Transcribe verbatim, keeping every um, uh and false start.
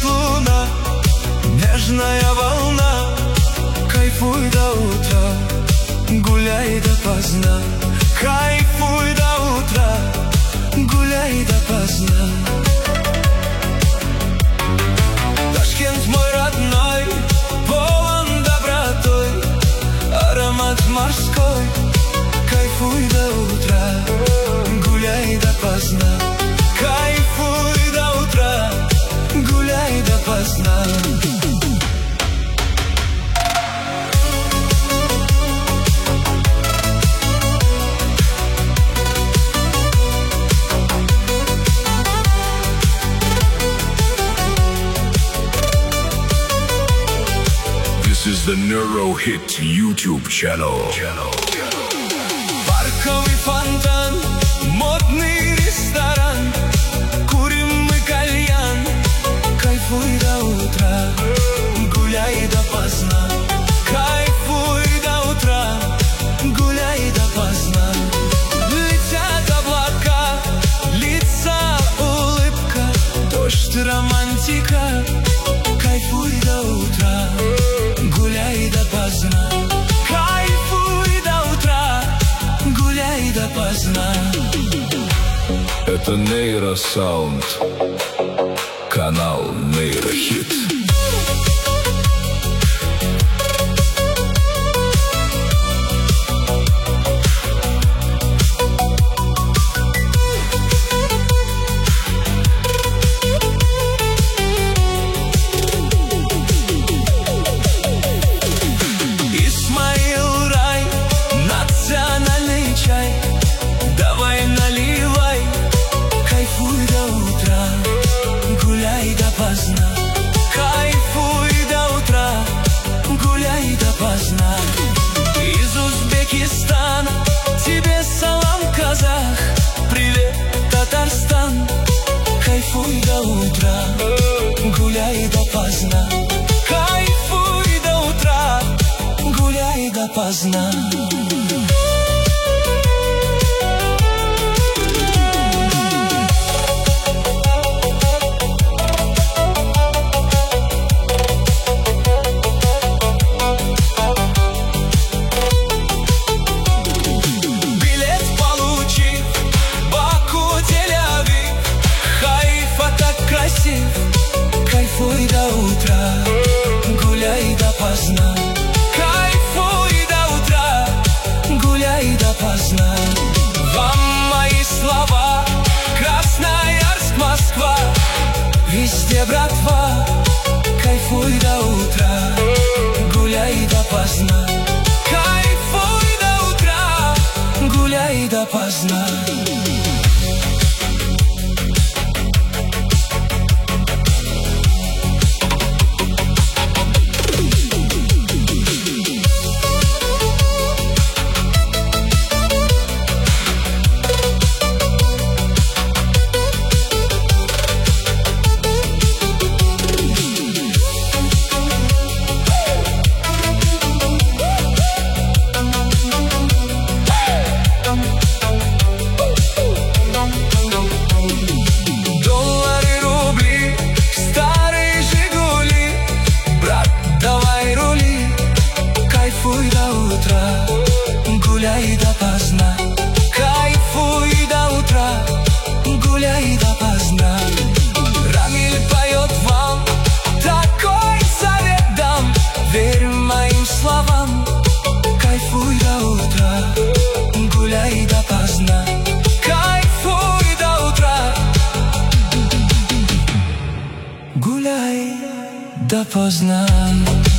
светит луна, нежная волна. Кайфуй до утра, гуляй допоздна. Кайфуй до утра, гуляй допоздна. Ташкент мой родной, полон добротой, аромат морской. Кайфуй до утра, гуляй допоздна. Кайфуй до утра, гуляй допоздна. This is the Neuro Hit YouTube channel. Парковый фонтан, модный ресторан, курим мы кальян. Кайфуй до утра, гуляй допоздна. Кайфуй до утра, гуляй допоздна. Летят облака, лица улыбка, дождь романтика. Кайфуй до утра, гуляй допоздна. Кайфуй до утра, гуляй допоздна. Это Нейросаунд, канал Нейрохит. Давай наливай, кайфуй до утра, гуляй допоздна. Кайфуй до утра, гуляй допоздна. Из Узбекистана тебе салам, казах. Привет, Татарстан. Кайфуй до утра, гуляй допоздна. Кайфуй до утра, гуляй допоздна. Кайфуй до утра, гуляй допоздна. Кайфуй до утра, гуляй допоздна. Вам мои слова, Красноярск, Москва, везде братва. Кайфуй до утра, гуляй допоздна. Кайфуй до утра, гуляй допоздна. Кайфуй до утра, гуляй допоздна. Кайфуй до утра, гуляй допоздна. Рамиль поет вам, такой совет дам. Верь моим словам. Кайфуй до утра, гуляй допоздна. Кайфуй до утра, гуляй допоздна.